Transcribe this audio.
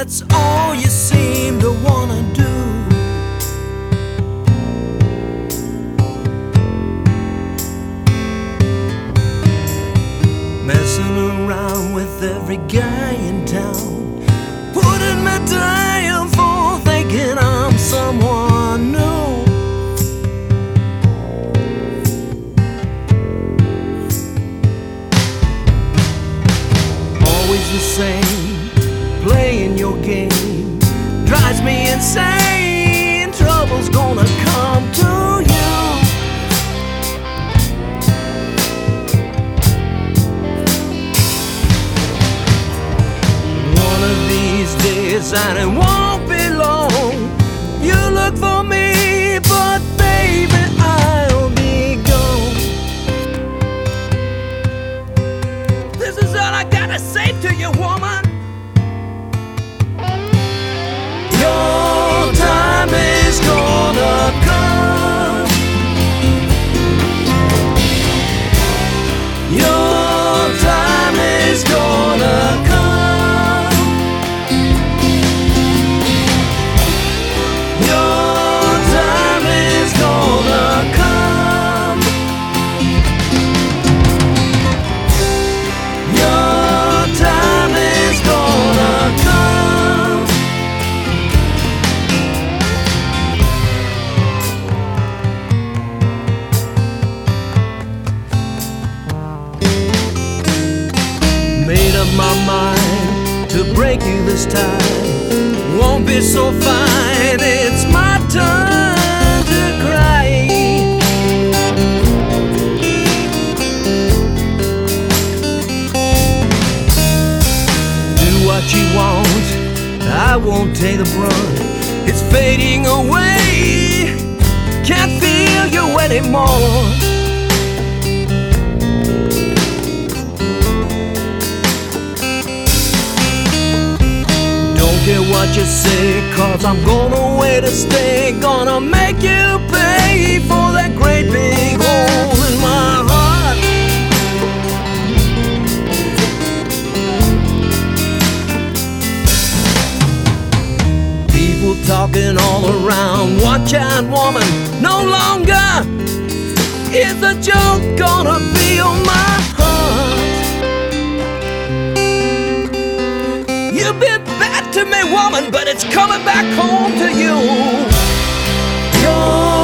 that's all you seem to wanna do. Messing around with every guy in town, putting me down for thinking I'm someone new. Always the same, playing your game drives me insane. Trouble's gonna come to you. One of these days, and it won't be long, you look for me, but baby, I'll be gone. This is all I gotta say to you, woman. Your time is gonna come. Your time is gonna come. Your time is gonna come. Your time is gonna come. Made up my mind to break you this time. Won't be so fine. It's my turn to cry. Do what you want, I won't take the brunt. It's fading away. Can't feel you anymore. Don't care what you say, 'cause I'm gonna wait to stay. Gonna make you pay for that great big hole in my heart. People talking all around, watch out woman, no longer is the joke gonna be on my heart. You've been bad to me, woman, but it's coming back home to you. You're